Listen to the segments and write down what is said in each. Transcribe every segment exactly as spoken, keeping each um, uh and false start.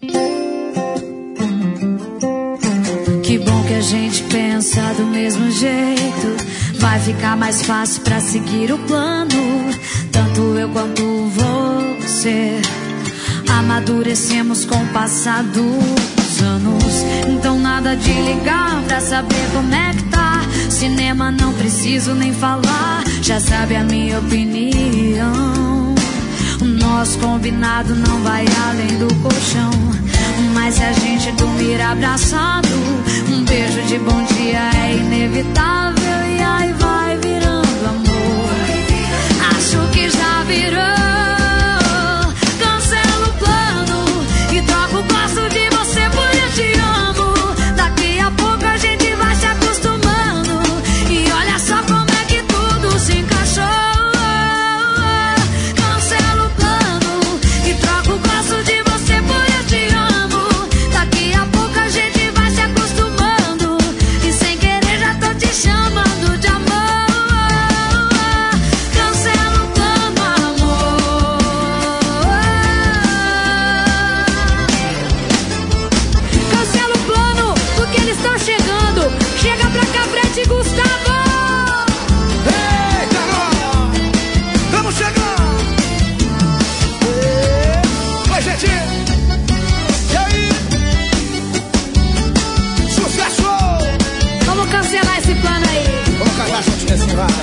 Que bom que a gente pensa do mesmo jeito. Vai ficar mais fácil pra seguir o plano. Tanto eu quanto você amadurecemos com o passar dos anos. Então nada de ligar pra saber como é que tá. Cinema não preciso nem falar, já sabe a minha opinião. O nosso combinado não vai além do colchão. Mas se a gente dormir abraçado, um beijo de bom dia é inevitável. E aí vai virando amor. Acho que já virou. Cancela o plano e troca o gosto de você por eu te amo. Daqui a pouco a gente vai se acostumando. E olha só como é que tudo se encaixou. Cancela o plano e troca o gosto de você por eu te amo. Daqui a pouco a gente vai se acostumando. E sem querer já tô te chamando de amor. Cancela o plano, amor. Cancela o plano, porque eles estão chegando. Chega pra cá, frente, Gustavo. Ei, Carol! Vamos chegando! Oi, gente! E aí? Sucesso! Vamos cancelar esse plano aí. Vamos cantar junto nesse vai.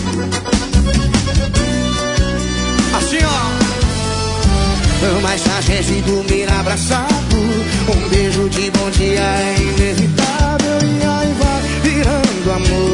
Assim, ó. Mas se a gente dormir abraçado, um beijo de bom dia é inevitável. E aí vai virando amor.